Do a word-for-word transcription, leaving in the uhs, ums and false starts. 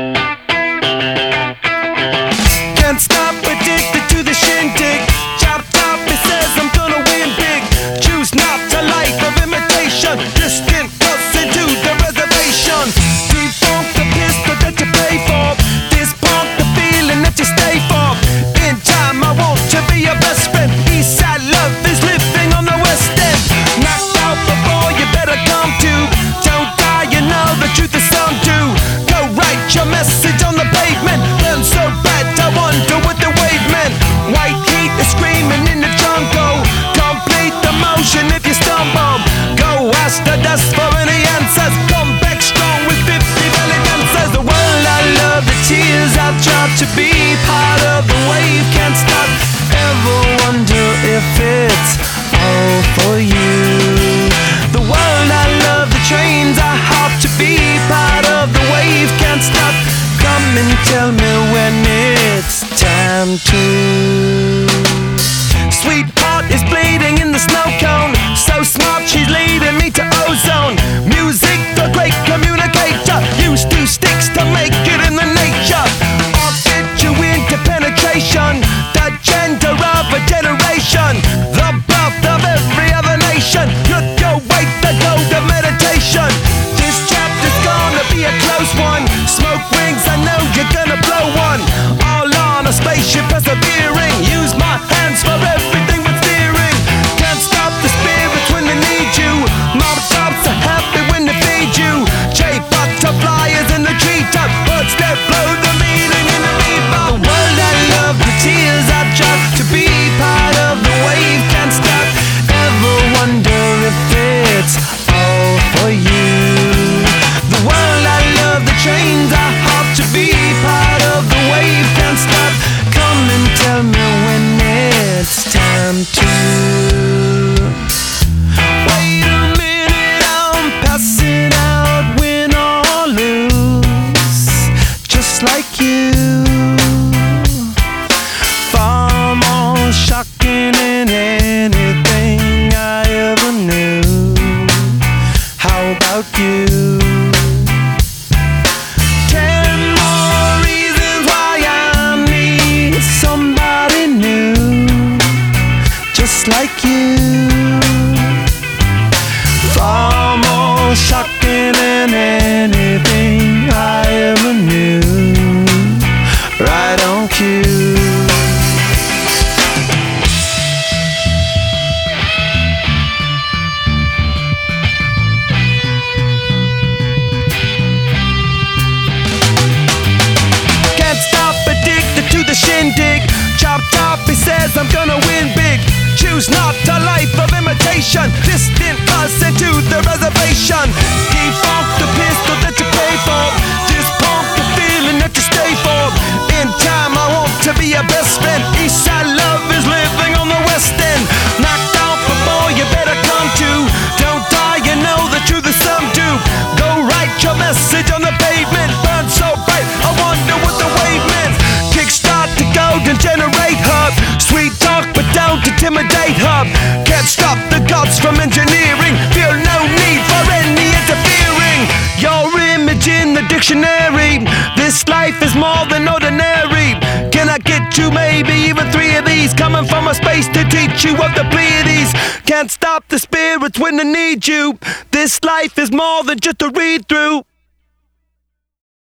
Can't stop, addicted to the shindig. Chop top, it says I'm gonna win big. Choose not a life of imitation. Distant cuts into the reservation. Defunct the pistol that you pay for. This punk the feeling that you stay for. In time I want to be your best friend. Eastside love is living on the west end. Knocked out before you better come to. Don't die, you know the truth is some do. Go write your message on the pavement. Burn so bad I wonder what the wave meant. White heat is screaming in the jungle. Complete the motion if you stumble. Go ask the dust for any answers. Come back strong with fifty belly dancers. The world I love, the tears I've dropped. To be part of the wave, can't stop. Ever wonder if it's all for you? The world I love, the trains I hop. To be part of the wave, can't stop. Come and tell me when it's time to. Sweetheart is bleeding in the snow cone. So smart, she's leading me to ozone. Music, the great communicator. Use two sticks to make it in the nature. I'll get you into penetration. The gender of a generation. The birth of every other nation. Look your way, the gold of meditation. This chapter's gonna be a close one. Smoke rings, I know you're gonna blow one. All on a spaceship persevering. Use my hands for everything but steering. Can't stop the spirits when they need you. Mob tops are happy when they feed you. J butterflies in the treetop. Birds that blow the meaning in the bebop. The world I love, the tears I drop. To be part of the wave, can't stop. Ever wonder if it's all for you? The world I love, the trains I hop. To be part of the wave, can't stop. Come and tell me when it's time to. Wait a minute, I'm passing out, win or lose, just like you. Far more shocking than anything I ever knew. How about you? Ten more reasons why I need somebody new, just like you. Far more shocking than anything I ever knew. Right on cue. Can't stop, addicted to the shindig. Chop top, he says I'm gonna win big. Choose not a life of imitation. Distant us into the reservation. Defunct the pistol that you pay for. This punk the feeling that you stay for. In time I want to be your best friend. Eastside love is living on the west end. Knocked out before you better come to. Don't die, you know the truth is some do. Go write your message on the pavement. Burn so bright, I wonder what the wave meant. Kickstart the golden generate hub. Sweet talk but don't intimidate hub. Can't stop the gods from engineering. Feel no need for any interfering. Your image in the dictionary. This life is more than ordinary. Can I get you maybe even three of these? Coming from a space to teach you of the Pleiades. Can't stop the spirits when they need you. This life is more than just a read through.